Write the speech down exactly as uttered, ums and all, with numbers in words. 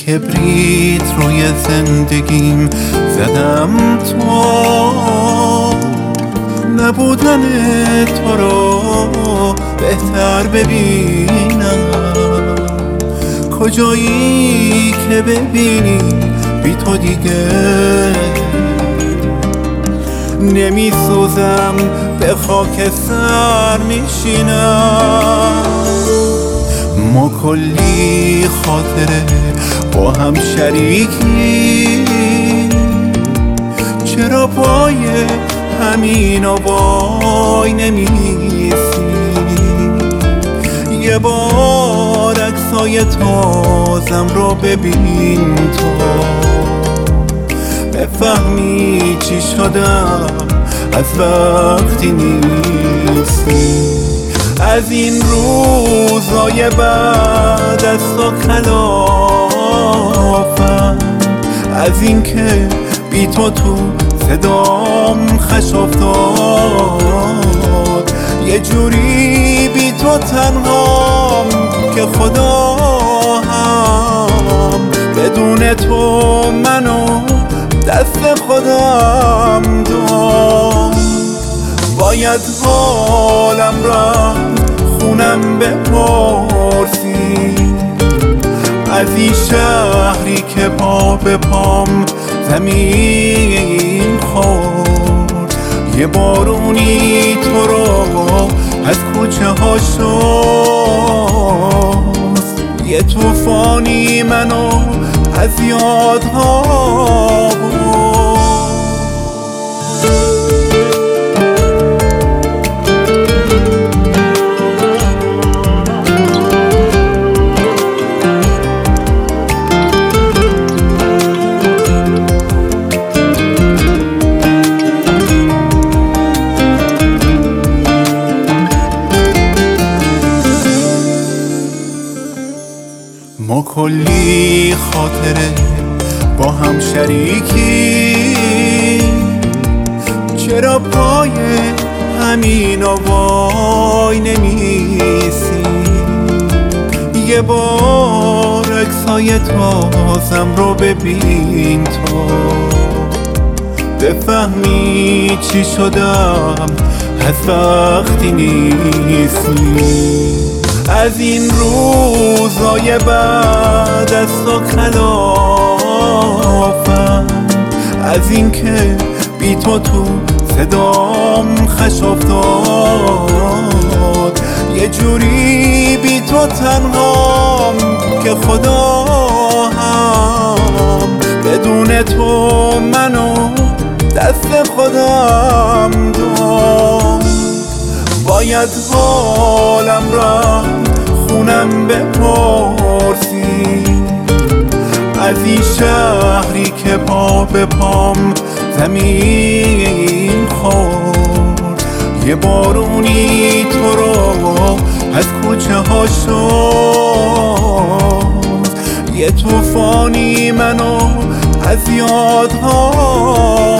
کبریت روی زندگیم زدم تا نبودن تو رو بهتر ببینم. کجایی که ببینی بی تو دیگه نمی سوزم، به خاک سر میشینم. ما کلی خاطره با هم شریکی، چرا پای همین وای نمیسی؟ یه بار عکسای تازم رو ببین تا بفهمی چی شدم از وقتی نیستی. از این روزای بعد از تو کلافم، از این که بی تو تو صدام خش افتاد. یه جوری بی تو تنهام که خدا هم بدون تو منو دست خودم داد. باید حالم را خونم بپرسی، از این شهری که پا به پام زمین خورد. یه بارونی تو رو از کوچه ها شست، یه طوفانی منو از یادها برد. ما کلی خاطره با هم شریکی، چرا پای همین وای نمیسی؟ یه بار عکسای تازم رو ببین تا بفهمی چی شدم از وقتی نیستی. از این روزای بعد از تو کلافم، از این که بی تو تو صدام خش افتاد. یه جوری بی تو تنهام که خدا هم بدون تو منو دست خودم داد. باید حالم را خونم بپرسی، از این شهری که پا به پام زمین خورد. یه بارونی تو رو از کوچه ها شست، یه طوفانی منو از یادها